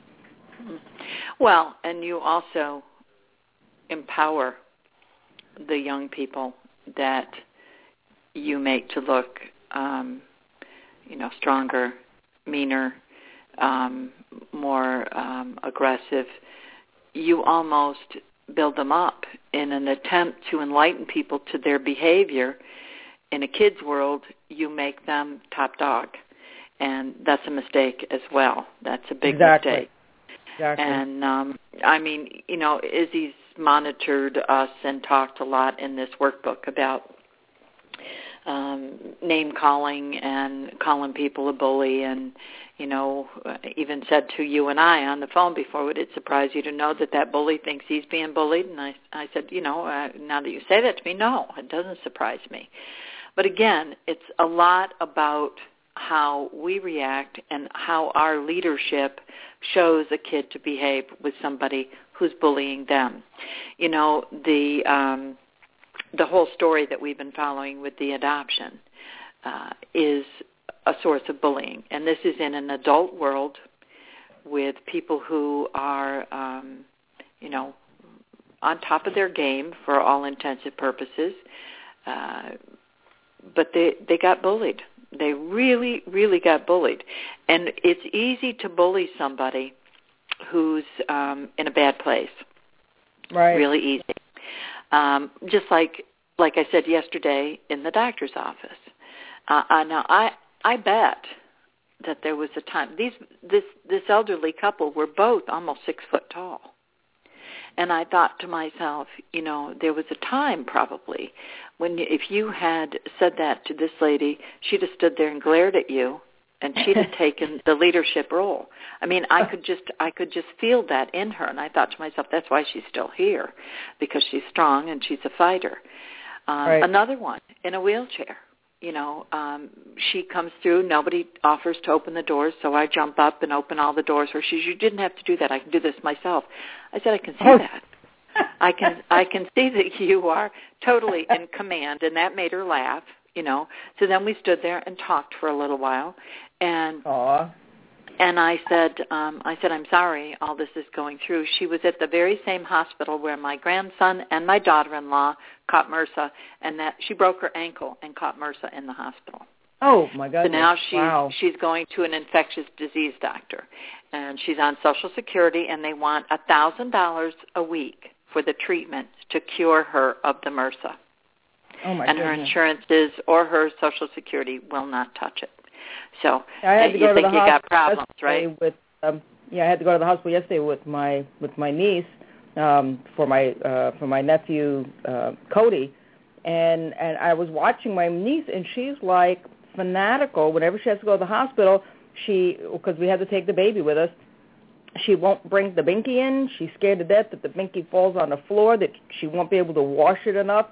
Well, and you also empower the young people that you make to look, um, you know, stronger, meaner, um, more um, aggressive. You almost build them up in an attempt to enlighten people to their behavior. In a kid's world, you make them top dog, and that's a mistake as well. That's a big exactly. mistake. Exactly. And, um, I mean, you know, Izzy's monitored us and talked a lot in this workbook about um, name-calling and calling people a bully, and, you know, even said to you and I on the phone before, would it surprise you to know that that bully thinks he's being bullied? And I, I said, you know, uh, now that you say that to me, no, it doesn't surprise me. But, again, it's a lot about how we react and how our leadership shows a kid to behave with somebody who's bullying them. You know, the um, the whole story that we've been following with the adoption uh, is a source of bullying. And this is in an adult world with people who are, um, you know, on top of their game for all intents and purposes. Uh, but they, they got bullied. They really, really got bullied. And it's easy to bully somebody who's um, in a bad place. Right. Really easy. Um, just like like I said yesterday in the doctor's office. Uh, uh, now, I I bet that there was a time, these this this elderly couple were both almost six foot tall. And I thought to myself, you know, there was a time probably when if you had said that to this lady, she'd have stood there and glared at you, and she'd have taken the leadership role. I mean, I could just I could just feel that in her, and I thought to myself, that's why she's still here, because she's strong and she's a fighter. Um, right. Another one in a wheelchair. You know, um, she comes through, nobody offers to open the doors, so I jump up and open all the doors for her. She says, you didn't have to do that. I can do this myself. I said, I can see oh. that. I can I can see that you are totally in command, and that made her laugh, you know. So then we stood there and talked for a little while, and Aww. and I said, um, I said, I'm sorry, all this is going through. She was at the very same hospital where my grandson and my daughter-in-law caught MRSA, and that she broke her ankle and caught MRSA in the hospital. Oh, my goodness. So now she's, wow. she's going to an infectious disease doctor, and she's on Social Security, and they want one thousand dollars a week for the treatment to cure her of the MRSA. Oh, my and goodness. her insurances or her Social Security will not touch it. So I had to you go think to the you got problems, right? With, um, yeah, I had to go to the hospital yesterday with my with my niece um, for my uh, for my nephew uh, Cody, and and I was watching my niece, and she's like fanatical. Whenever she has to go to the hospital, she because we had to take the baby with us. She won't bring the binky in. She's scared to death that the binky falls on the floor, that she won't be able to wash it enough to.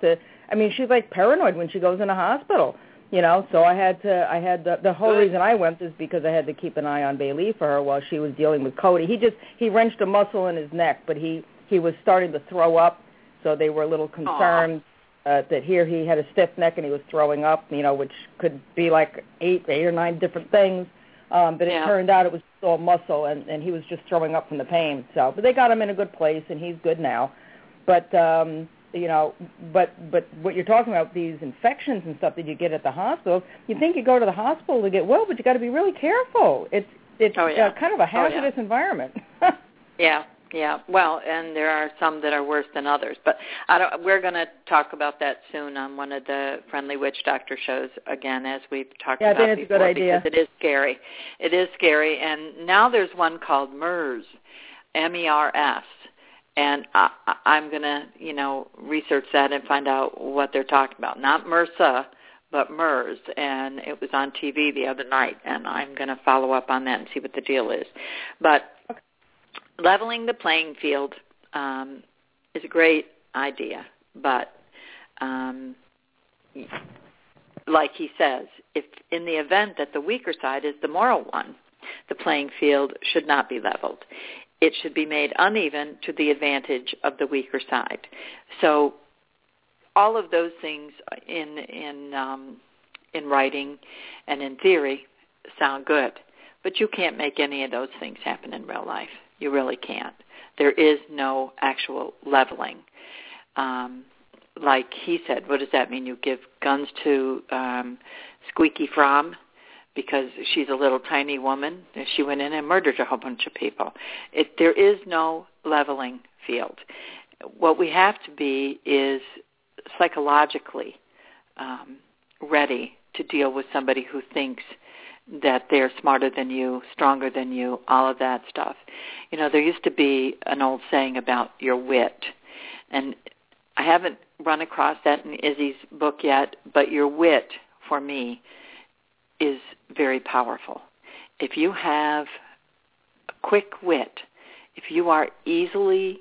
I mean, she's like paranoid when she goes in a hospital, you know. So I had to, I had the, the whole Good. reason I went is because I had to keep an eye on Bailey for her while she was dealing with Cody. He just, he wrenched a muscle in his neck, but he, he was starting to throw up, so they were a little concerned uh, that here he had a stiff neck and he was throwing up, you know, which could be like eight, eight or nine different things. Um, but it yeah. turned out it was all muscle, and, and he was just throwing up from the pain. So, but they got him in a good place, and he's good now. But um, you know, but but what you're talking about, these infections and stuff that you get at the hospital, you think you go to the hospital to get well, but you got to be really careful. It's it's oh, yeah. uh, kind of a hazardous oh, yeah. environment. yeah. Yeah, well, and there are some that are worse than others. But I don't, we're going to talk about that soon on one of the Friendly Witch Doctor shows, again, as we've talked yeah, about I think it's before, a good idea. because it is scary. It is scary. And now there's one called MERS, M E R S. And I, I'm going to, you know, research that and find out what they're talking about. Not MRSA, but MERS. And it was on T V the other night, and I'm going to follow up on that and see what the deal is. But leveling the playing field um, is a great idea, but um, like he says, if in the event that the weaker side is the moral one, the playing field should not be leveled. It should be made uneven to the advantage of the weaker side. So all of those things in in um, in writing and in theory sound good, but you can't make any of those things happen in real life. You really can't. There is no actual leveling. Um, like he said, what does that mean? You give guns to um, Squeaky Fromm because she's a little tiny woman. She went in and murdered a whole bunch of people. It, there is no leveling field. What we have to be is psychologically um, ready to deal with somebody who thinks that they're smarter than you, stronger than you, all of that stuff. You know, there used to be an old saying about your wit, and I haven't run across that in Izzy's book yet, but your wit, for me, is very powerful. If you have a quick wit, if you are easily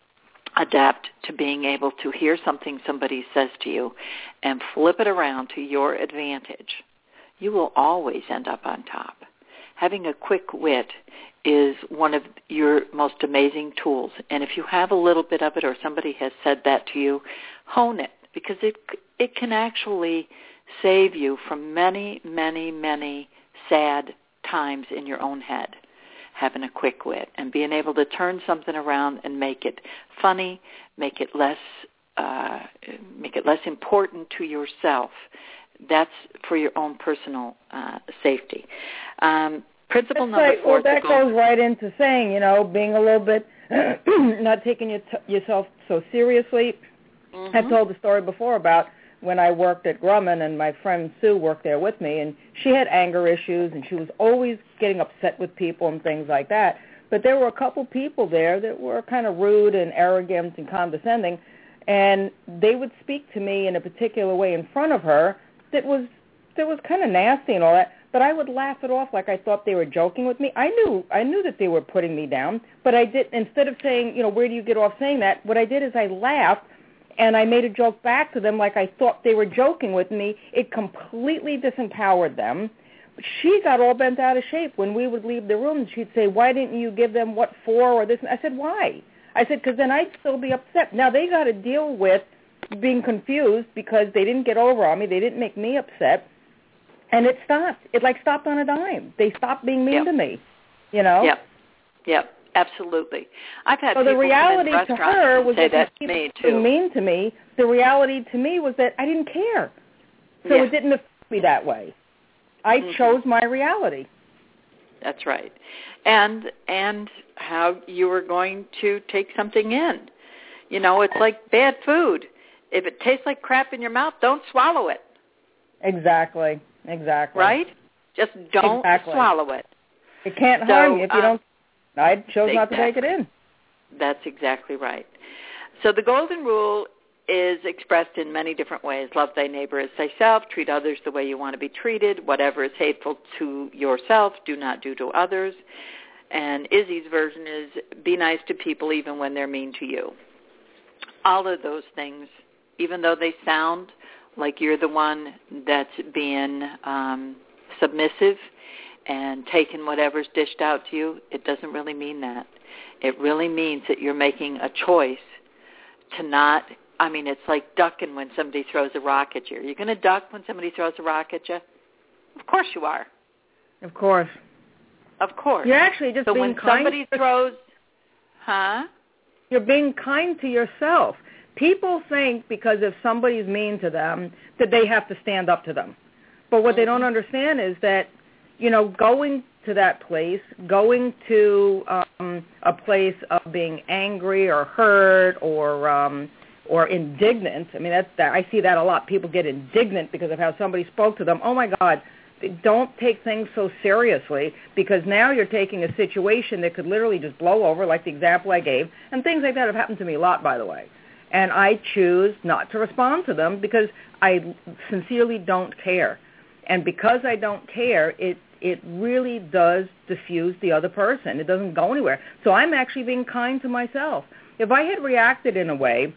adept to being able to hear something somebody says to you and flip it around to your advantage, you will always end up on top. Having a quick wit is one of your most amazing tools. And if you have a little bit of it or somebody has said that to you, hone it, because it it can actually save you from many, many, many sad times in your own head, having a quick wit and being able to turn something around and make it funny, make it less, uh, make it less important to yourself. That's for your own personal uh, safety. Um, principle That's number right. four. Well, that goes right into saying, you know, being a little bit, not taking your t- yourself so seriously. Mm-hmm. I've told the story before about when I worked at Grumman, and my friend Sue worked there with me, and she had anger issues, and she was always getting upset with people and things like that. But there were a couple people there that were kind of rude and arrogant and condescending, and they would speak to me in a particular way in front of her that was that was kind of nasty and all that, but I would laugh it off like I thought they were joking with me. I knew I knew that they were putting me down, but I did, instead of saying, you know, where do you get off saying that, what I did is I laughed and I made a joke back to them like I thought they were joking with me. It completely disempowered them. But she got all bent out of shape when we would leave the room. She'd say, why didn't you give them what for or this? I said, why? I said, because then I'd still be upset. Now they got to deal with being confused because they didn't get over on me. They didn't make me upset. And it stopped. It, like, stopped on a dime. They stopped being mean yep. to me, you know? Yep, yep, absolutely. I've had so people the reality come in to her was say that that people me being too. mean to me. The reality to me was that I didn't care. So yeah. it didn't affect me that way. I mm-hmm. chose my reality. That's right. And and how you were going to take something in. You know, it's like bad food. If it tastes like crap in your mouth, don't swallow it. Exactly. Exactly. Right? Just don't exactly. swallow it. It can't so, harm you if you um, don't. I chose exactly. not to take it in. That's exactly right. So the golden rule is expressed in many different ways. Love thy neighbor as thyself. Treat others the way you want to be treated. Whatever is hateful to yourself, do not do to others. And Izzy's version is be nice to people even when they're mean to you. All of those things even though they sound like you're the one that's being um, submissive and taking whatever's dished out to you, it doesn't really mean that. It really means that you're making a choice to not, I mean, it's like ducking when somebody throws a rock at you. Are you going to duck when somebody throws a rock at you? Of course you are. Of course. Of course. You're actually just so being when kind. somebody throws, huh? You're being kind to yourself. People think because if somebody's mean to them that they have to stand up to them. But what mm-hmm. they don't understand is that, you know, going to that place, going to um, a place of being angry or hurt or um, or indignant. I mean, that's that, I see that a lot. People get indignant because of how somebody spoke to them. Oh, my God. Don't take things so seriously, because now you're taking a situation that could literally just blow over, like the example I gave, and things like that have happened to me a lot, by the way. And I choose not to respond to them because I sincerely don't care. And because I don't care, it, it really does diffuse the other person. It doesn't go anywhere. So I'm actually being kind to myself. If I had reacted in a way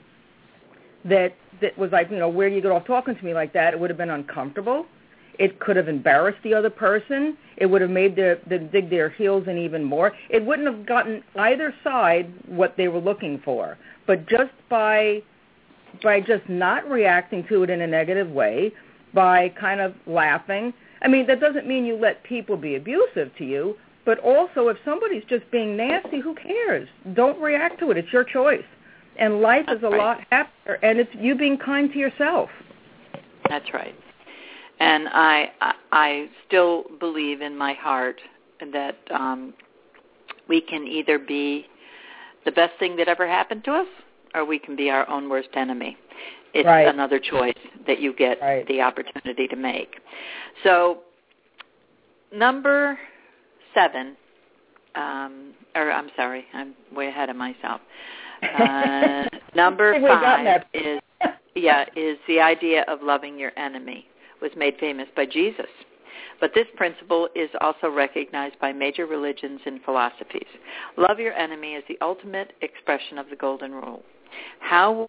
that, that was like, you know, where do you get off talking to me like that, it would have been uncomfortable. It could have embarrassed the other person. It would have made their, them dig their heels in even more. It wouldn't have gotten either side what they were looking for. But just by by just not reacting to it in a negative way, by kind of laughing, I mean, that doesn't mean you let people be abusive to you, but also if somebody's just being nasty, who cares? Don't react to it. It's your choice. And life That's is a right. lot happier, and it's you being kind to yourself. That's right. And I, I still believe in my heart that um, we can either be the best thing that ever happened to us, or we can be our own worst enemy. It's right. another choice that you get right. the opportunity to make. So number seven, um, or I'm sorry, I'm way ahead of myself. Uh, number five is yeah is the idea of loving your enemy. Was made famous by Jesus. But this principle is also recognized by major religions and philosophies. Love your enemy is the ultimate expression of the golden rule. How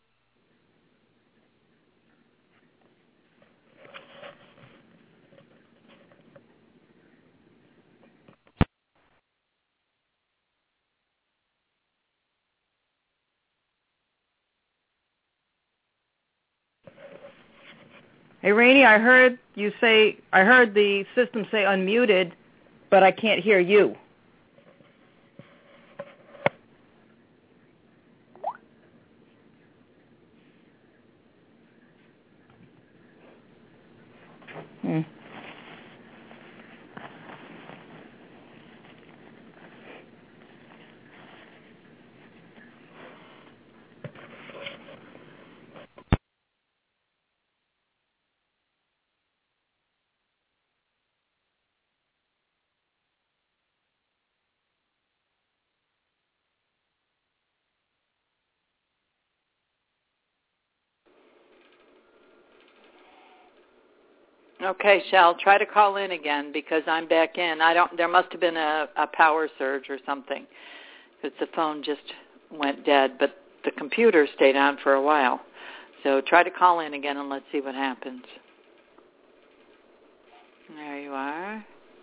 Hey, Rainey, I heard you say, I heard the system say unmuted, but I can't hear you. Hmm. Okay, Shell, try to call in again because I'm back in. I don't. There must have been a, a power surge or something because the phone just went dead, but the computer stayed on for a while. So try to call in again and let's see what happens. There you are.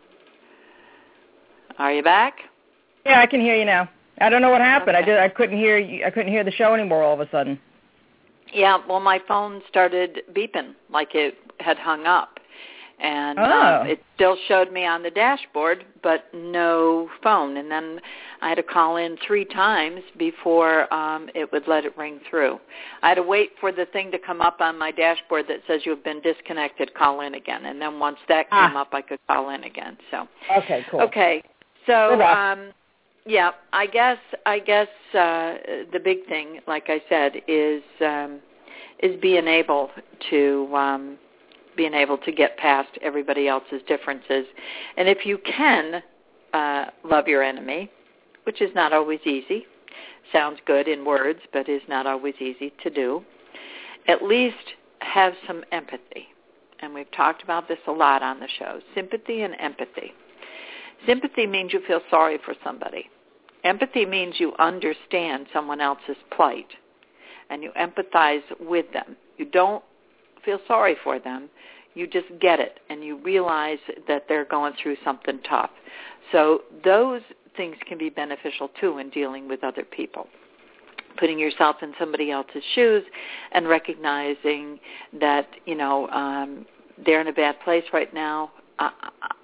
Are you back? Yeah, I can hear you now. I don't know what happened. Okay. I did. I couldn't hear you. I couldn't hear the show anymore all of a sudden. Yeah, well, my phone started beeping like it had hung up. And oh. um, it still showed me on the dashboard, but no phone. And then I had to call in three times before um, it would let it ring through. I had to wait for the thing to come up on my dashboard that says you've been disconnected, call in again. And then once that came ah. up, I could call in again. So Okay, cool. Okay, so um, yeah, I guess I guess uh, the big thing, like I said, is um, is being able to. Um, being able to get past everybody else's differences. And if you can uh, love your enemy, which is not always easy, sounds good in words, but is not always easy to do, at least have some empathy. And we've talked about this a lot on the show, sympathy and empathy. Sympathy means you feel sorry for somebody. Empathy means you understand someone else's plight. and you empathize with them. You don't feel sorry for them. You just get it, and you realize that they're going through something tough. So those things can be beneficial, too, in dealing with other people. Putting yourself in somebody else's shoes and recognizing that, you know, um, they're in a bad place right now. Uh,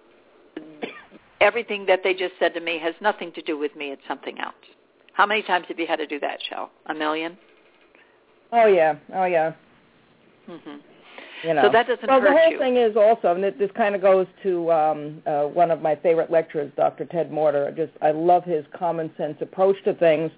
everything that they just said to me has nothing to do with me. It's something else. How many times have you had to do that, Shell? A million? Oh, yeah. Oh, yeah. Mm-hmm. You know. So that doesn't well, hurt you. Well, the whole thing is also, and this kind of goes to um, uh, one of my favorite lecturers, Doctor Ted Morter. Just I love his common sense approach to things,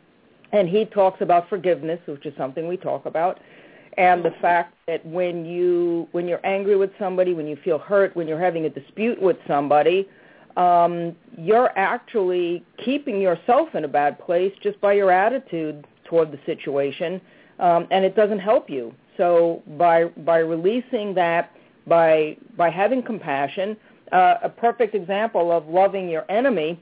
and he talks about forgiveness, which is something we talk about, and the fact that when you when you're angry with somebody, when you feel hurt, when you're having a dispute with somebody, um, you're actually keeping yourself in a bad place just by your attitude toward the situation, um, and it doesn't help you. So by by releasing that, by by having compassion, uh, a perfect example of loving your enemy,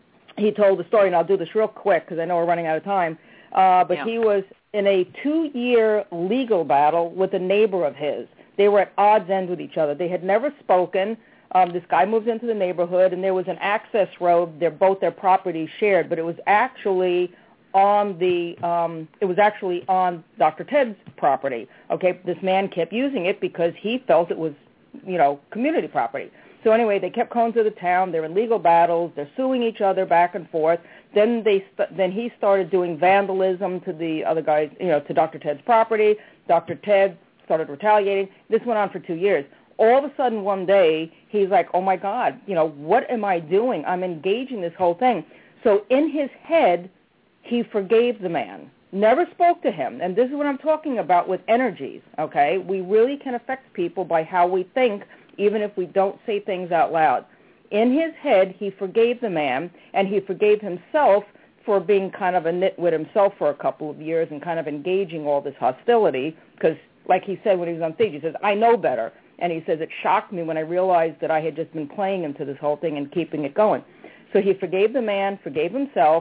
he told the story, and I'll do this real quick because I know we're running out of time, uh, but yeah. he was in a two-year legal battle with a neighbor of his. They were at odds ends with each other. They had never spoken. Um, this guy moves into the neighborhood, and there was an access road. They're both their properties shared, but it was actually on the um, it was actually on Doctor Ted's property. Okay, this man kept using it because he felt it was, you know, community property. So anyway, they kept going to the town. They're in legal battles. They're suing each other back and forth. Then they st- then he started doing vandalism to the other guys, you know, to Doctor Ted's property. Doctor Ted started retaliating. This went on for two years. All of a sudden, one day, he's like, "Oh my God, you know, what am I doing? I'm engaging this whole thing." So in his head, he forgave the man, never spoke to him. And this is what I'm talking about with energies, okay? We really can affect people by how we think, even if we don't say things out loud. In his head, he forgave the man, and he forgave himself for being kind of a nitwit himself for a couple of years and kind of engaging all this hostility because, like he said when he was on stage, he says, "I know better." And he says, it shocked me when I realized that I had just been playing into this whole thing and keeping it going. So he forgave the man, forgave himself,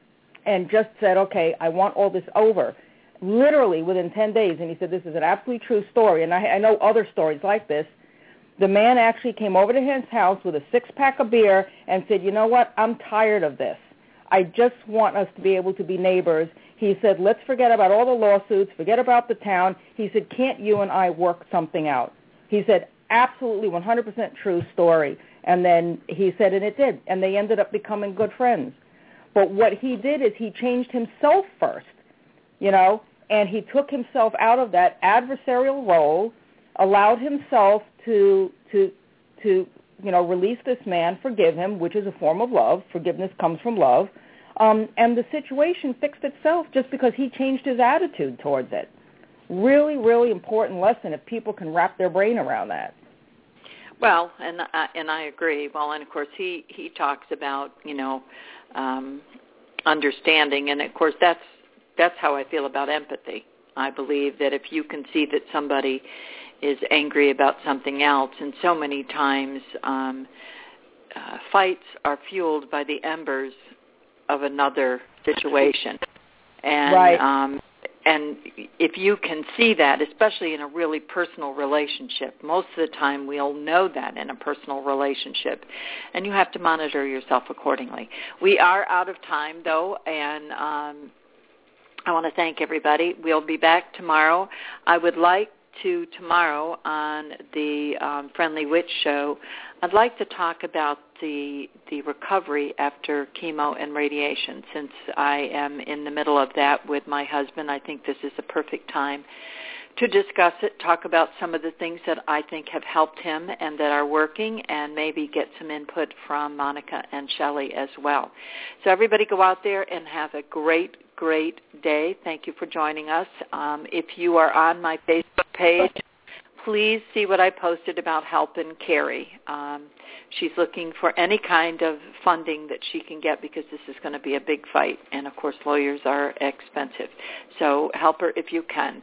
and just said, okay, I want all this over, literally within ten days. And he said, this is an absolutely true story, and I, I know other stories like this. The man actually came over to his house with a six-pack of beer and said, you know what, I'm tired of this. I just want us to be able to be neighbors. He said, let's forget about all the lawsuits, forget about the town. He said, can't you and I work something out? He said, absolutely one hundred percent true story. And then he said, and it did, and they ended up becoming good friends. But what he did is he changed himself first, you know, and he took himself out of that adversarial role, allowed himself to, to, to, you know, release this man, forgive him, which is a form of love. Forgiveness comes from love. Um, and the situation fixed itself just because he changed his attitude towards it. Really, really important lesson if people can wrap their brain around that. Well, and I, and I agree. Well, and of course he, he talks about, you know, um, understanding, and of course that's that's how I feel about empathy. I believe that if you can see that somebody is angry about something else, and so many times um, uh, fights are fueled by the embers of another situation, and right. um, and if you can see that, especially in a really personal relationship, most of the time we'll know that in a personal relationship, and you have to monitor yourself accordingly. We are out of time, though, and um, I want to thank everybody. We'll be back tomorrow. I would like to, tomorrow on the um, Friendly Witch Show, I'd like to talk about the the recovery after chemo and radiation. Since I am in the middle of that with my husband, I think this is the perfect time to discuss it, talk about some of the things that I think have helped him and that are working, and maybe get some input from Monica and Shelley as well. So everybody go out there and have a great, great day. Thank you for joining us. Um, if you are on my Facebook page, please see what I posted about helping Carrie. Um, she's looking for any kind of funding that she can get because this is going to be a big fight. And, of course, lawyers are expensive. So help her if you can.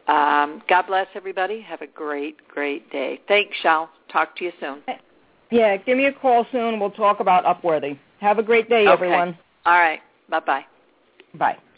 Um, God bless everybody. Have a great, great day. Thanks, Shal. Talk to you soon. Yeah, give me a call soon. We'll talk about Upworthy. Have a great day, okay. everyone. All right. Bye-bye. Bye.